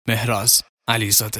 مهراز علیزاده.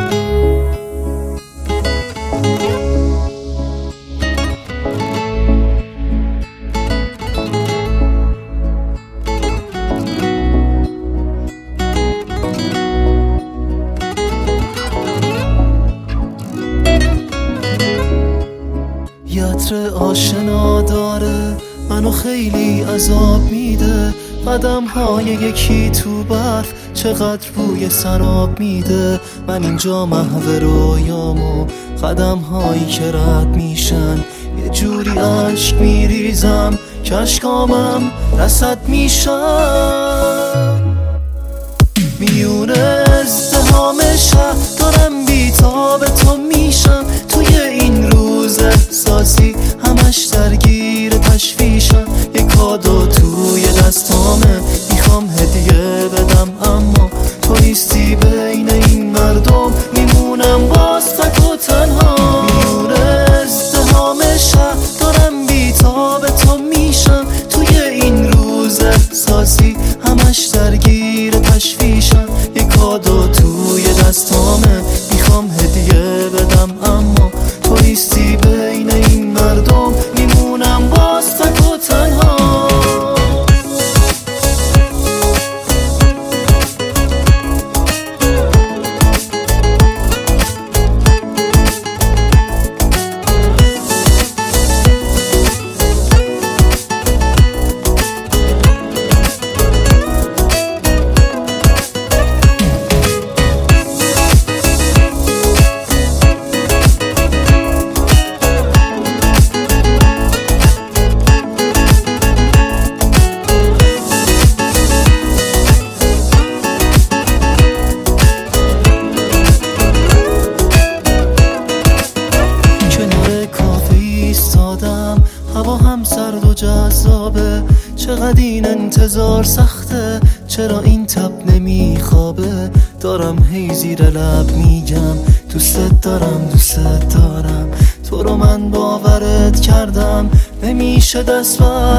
یطر آشنا داره منو خیلی عذاب میده، قدم های یکی تو برف چقدر بوی سراب میده. من اینجا محو رویامو قدم هایی که رد میشن، یه جوری عشق میریزم که اشکامم رصد میشن. میونه ازدهام شهر دارم بیتاب تو میشم، توی این روز احساسی همش درگیر تشویشم. یه کادو توی دستامه میخوام هدیه بدم، اما تو نیستی بین این مردم، میمونم باز تک و تنها. میونه ازدهام شهر دارم بیتاب تو میشم، توی این روز احساسی همش درگیر تشویشم. یه کادو توی دستامه میخوام هدیه بدم، اما تو نیستی بین این مردم، میمونم باز تک و تنها. هوا هم سرد و جذابه، چقدر این انتظار سخته، چرا این تب نمیخوابه. دارم هی زیر لب میگم دوست دارم دوست دارم، تو رو من باورت کردم نمیشه دست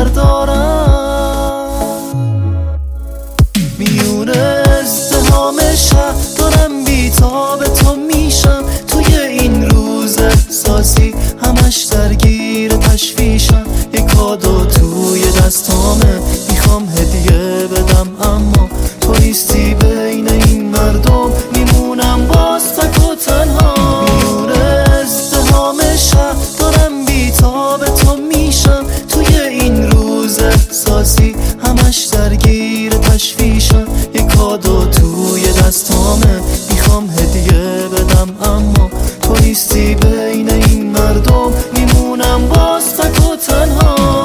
بردارم. میونه ازدهام شهر دارم بیتاب تو میشم، توی این روز احساسی همش درگیر تشویشم. یه کادو توی دستامه میخوام هدیه بدم، اما تو نیستی بین این مردم، میمونم باز تک و تنها. میونه ازدهام شهر دارم بیتاب تو میشم، توی این روز احساسی همش درگیر تشویشم. یه کادو توی دستامه میخوام هدیه بدم، اما تو نیستی بین این مردم، میمونم باز تک و تنها.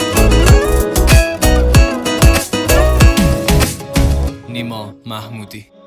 نیما محمودی.